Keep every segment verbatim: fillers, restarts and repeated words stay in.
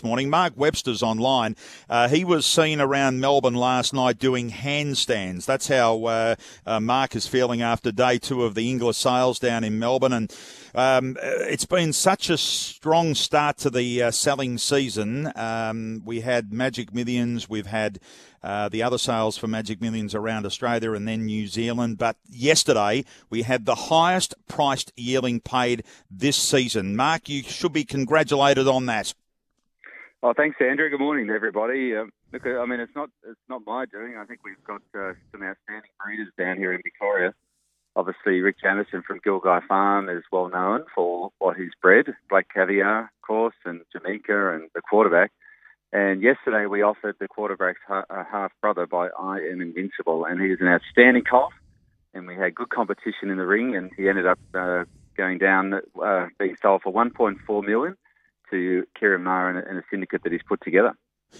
Morning. Mark Webster's online. Uh, he was seen around Melbourne last night doing handstands. That's how uh, uh, Mark is feeling after day two of the Inglis sales down in Melbourne. And um, it's been such a strong start to the uh, selling season. Um, we had Magic Millions. We've had uh, the other sales for Magic Millions around Australia and then New Zealand. But yesterday we had the highest priced yearling paid this season. Mark, you should be congratulated on that. Oh, thanks, Andrew. Good morning to everybody. Um, look, I mean, it's not it's not my doing. I think we've got uh, some outstanding breeders down here in Victoria. Obviously, Rick Jamieson from Gilgai Farm is well known for what he's bred, Black Caviar, of course, and Jamaica and the quarterback. And yesterday we offered the quarterback's ha- uh, half-brother by I Am Invincible, and he's an outstanding colt. And we had good competition in the ring, and he ended up uh, going down, uh, being sold for one point four million dollars. To Kieran Maher and a, and a syndicate that he's put together.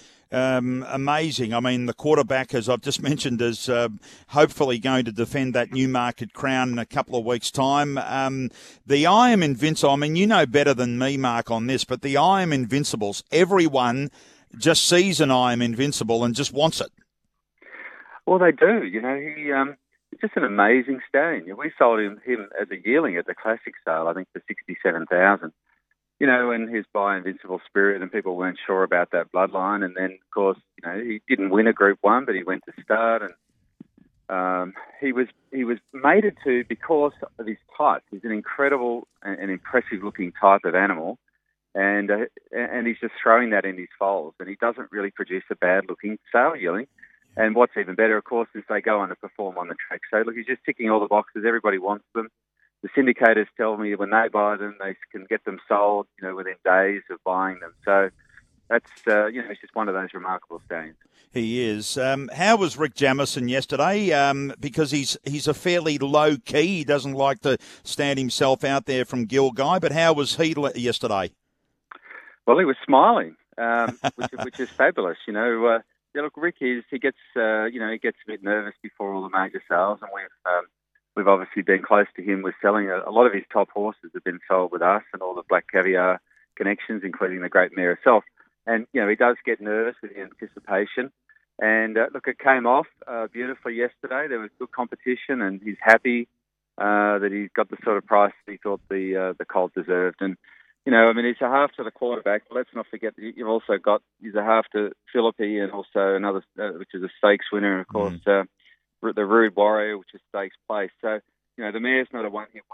Um, amazing. I mean, the quarterback, as I've just mentioned, is uh, hopefully going to defend that Newmarket crown in a couple of weeks' time. Um, the I Am Invincible, I mean, you know better than me, Mark, on this, but the I Am Invincibles, everyone just sees an I Am Invincible and just wants it. Well, they do. You know, he um, he's just an amazing stallion. We sold him, him as a yearling at the Classic sale, I think, for sixty-seven thousand dollars. You know, and his by Invincible Spirit, and people weren't sure about that bloodline. And then, of course, you know, he didn't win a Group One, but he went to start, and um, he was he was mated to because of his type. He's an incredible and, and impressive-looking type of animal, and uh, and he's just throwing that in his foals. And he doesn't really produce a bad-looking sale yearling. And what's even better, of course, is they go on to perform on the track. So, look, he's just ticking all the boxes. Everybody wants them. The syndicators tell me when they buy them, they can get them sold, you know, within days of buying them. So that's, uh, you know, it's just one of those remarkable stallions. He is. Um, how was Rick Jamieson yesterday? Um, because he's he's a fairly low key. He doesn't like to stand himself out there from Gilgai. But how was he yesterday? Well, he was smiling, um, which, which is fabulous. You know, uh, yeah, look, Rick is he gets, uh, you know, he gets a bit nervous before all the major sales, and we've. Um, We've obviously been close to him with selling a, a lot of his top horses have been sold with us and all the Black Caviar connections, including the Great Mare herself. And, you know, he does get nervous with the anticipation. And, uh, look, it came off uh, beautifully yesterday. There was good competition, and he's happy uh, that he's got the sort of price that he thought the uh, the colt deserved. And, you know, I mean, he's a half to the quarterback. But let's not forget that you've also got, he's a half to Philippi and also another, uh, which is a stakes winner, and, of course, mm. uh, the Rude Warrior, which is stakes place. So, you know, the mare's not a one-hit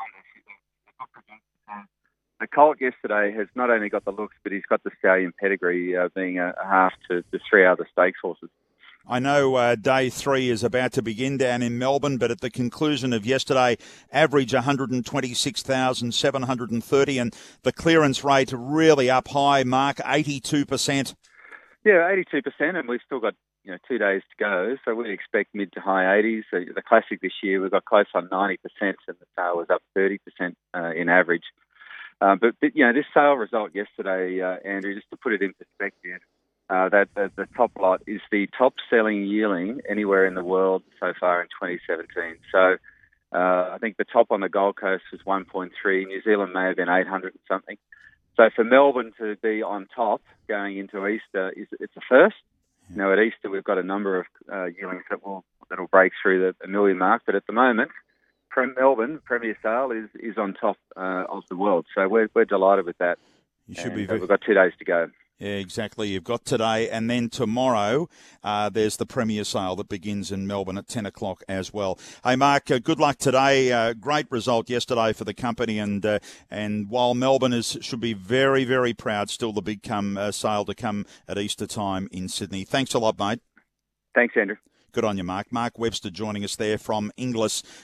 wonder. The colt yesterday has not only got the looks, but he's got the stallion pedigree, uh, being a, a half to the three other stakes horses. I know uh, day three is about to begin down in Melbourne, but at the conclusion of yesterday, average one hundred twenty-six thousand seven hundred thirty, and the clearance rate really up high, Mark, eighty-two percent. Yeah, eighty-two percent, and we've still got, you know, two days to go, so we expect mid to high eighties. So the Classic this year, we've got close on ninety percent, and the sale was up thirty percent uh, in average. Uh, but, but, you know, this sale result yesterday, uh, Andrew, just to put it in perspective, uh, that the, the top lot is the top-selling yearling anywhere in the world so far in twenty seventeen. So uh, I think the top on the Gold Coast was one point three. New Zealand may have been eight hundred and something. So for Melbourne to be on top going into Easter, is it's a first. You know, at Easter we've got a number of uh, yearlings that will that will break through the a million mark, but at the moment, Prem Melbourne Premier Sale is, is on top uh, of the world. So we're we're delighted with that. You should and, be. Very... Uh, we've got two days to go. Yeah, exactly. You've got today, and then tomorrow uh, there's the Premier Sale that begins in Melbourne at ten o'clock as well. Hey, Mark, uh, good luck today. Uh, great result yesterday for the company, and uh, and while Melbourne is should be very, very proud, still the big come uh, sale to come at Easter time in Sydney. Thanks a lot, mate. Thanks, Andrew. Good on you, Mark. Mark Webster joining us there from Inglis